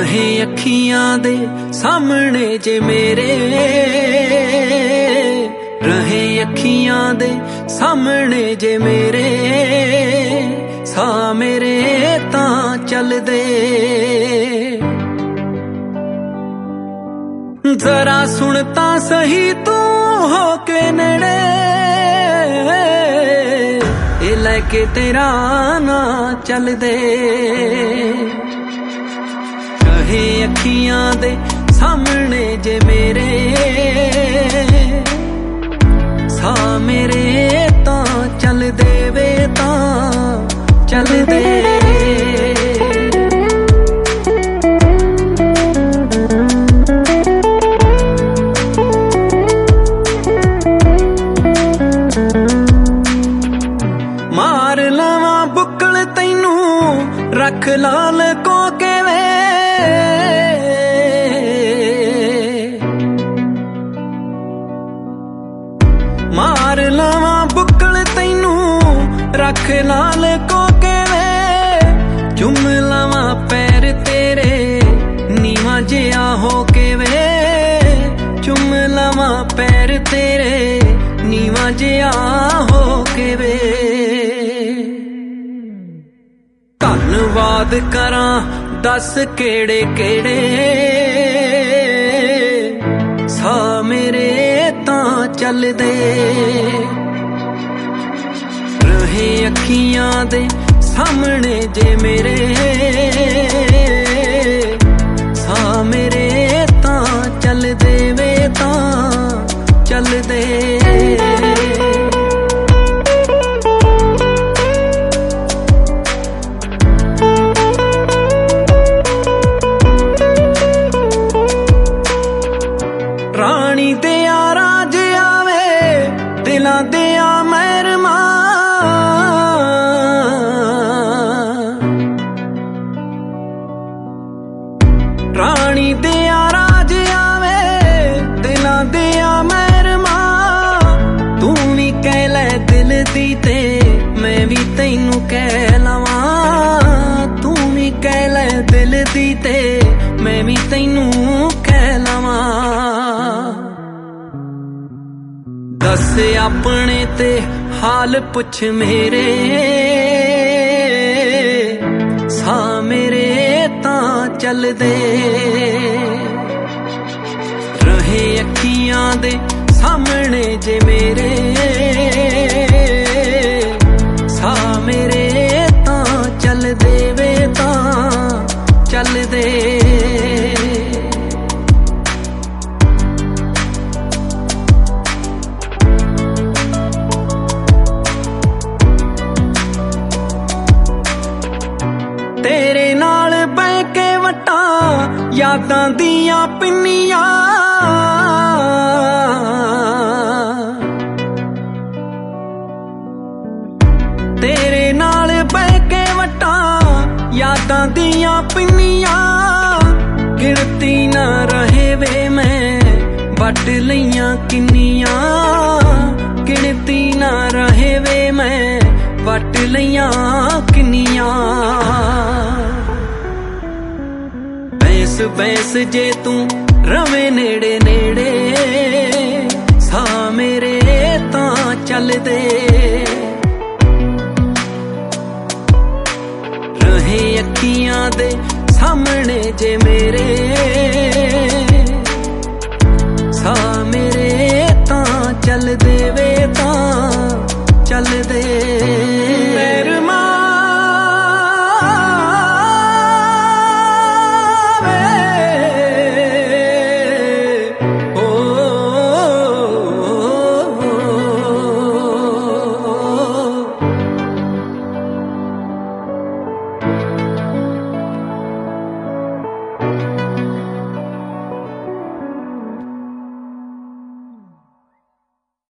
रहे अखियां दे सामने जे मेरे, रहे अखियां दे सामने जे मेरे, सा मेरे तां चल दे। जरा सुन तां सही तू हो के नेड़े, ए लैके तेरा ना चल दे। कहे अखियां दे सामने जे मेरे, सा मेरे तां चल दे वे तां चल दे। मार लवा बुक्कल तैनू रख लाल को के वे, मार लवा बुक्कल तैनू रख लाल को के वे, चुम लवा पैर तेरे नीवा जिया हो के वे, चुम लवा पैर तेरे नीवा जिया हो के वे। धन्नवाद करां दस केड़े केड़े, सा मेरे तां चल दे। रहे अखियां दे सामने जे मेरे, सा मेरे तां चल दे वे तां चल दे। रानी दिया राज आवे दिलां दिया मेहरमा, रानी दिया राज आवे दिलां दिया मेहरमा। तू भी कह लै दिल दी ते मैं भी तैनू कह लवां, तू भी कह लै दिल दी ते मैं भी तैनू कह लवां। दस अपने ते हाल पुछ मेरे, सा मेरे तां चल दे। रहे अखियां दे सामने जे मेरे, सा मेरे तां चल दे वे तां चल दे। तेरे नाल बह के वटा यादां दियां पिन्नियां, तेरे नाल बह के वटा यादां दियां पिन्नियां। गिनती ना रहे वे मैं वट लईयां किन्नियां, गिनती ना रहे वे मैं वट लईयां किन्नियां। बैस बैस जे तू रवे नेड़े नेड़े, सा मेरे तां चल दे। रहे अखियां दे सामने जे मेरे,